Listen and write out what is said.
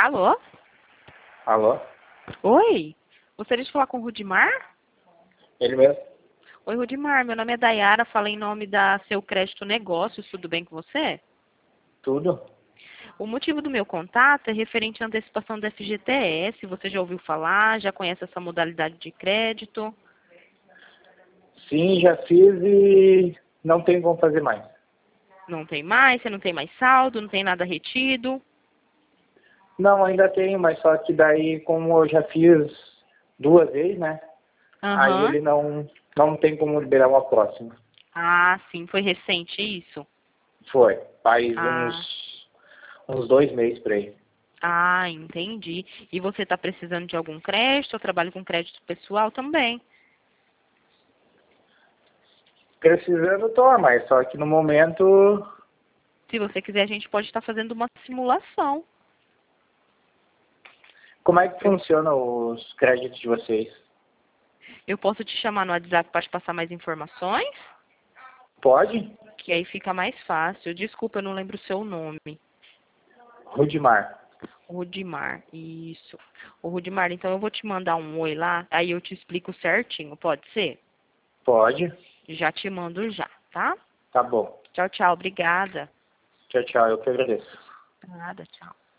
Alô? Alô? Oi? Gostaria de falar com o Rudimar? Ele mesmo? Oi, Rudimar. Meu nome é Dayara. Falo em nome da Seu Crédito Negócios. Tudo bem com você? Tudo? O motivo do meu contato é referente à antecipação do FGTS. Você já ouviu falar? Já conhece essa modalidade de crédito? Sim, já fiz e não tem como fazer mais. Não tem mais? Você não tem mais saldo? Não tem nada retido? Não, ainda tenho, mas só que daí, como eu já fiz 2 vezes, né? Aí Aham. ele não tem como liberar uma próxima. Ah, sim. Foi recente isso? Foi. Faz Ah, uns 2 meses por aí. entendi. E você está precisando de algum crédito? Eu trabalho com crédito pessoal também. Precisando, tô, mas só que no momento, Se você quiser, a gente pode estar fazendo uma simulação. como é que Eu, funciona os créditos de vocês? eu posso te chamar no WhatsApp para te passar mais informações? Pode? Que aí fica mais fácil. Desculpa, eu não lembro o seu nome. Rudimar. Rudimar, isso. O Rudimar, então eu vou te mandar um oi lá, aí eu te explico certinho, pode ser? Pode? Já te mando já, tá? Tá bom. Tchau, tchau, obrigada. Tchau, tchau. Eu que agradeço. Nada, tchau.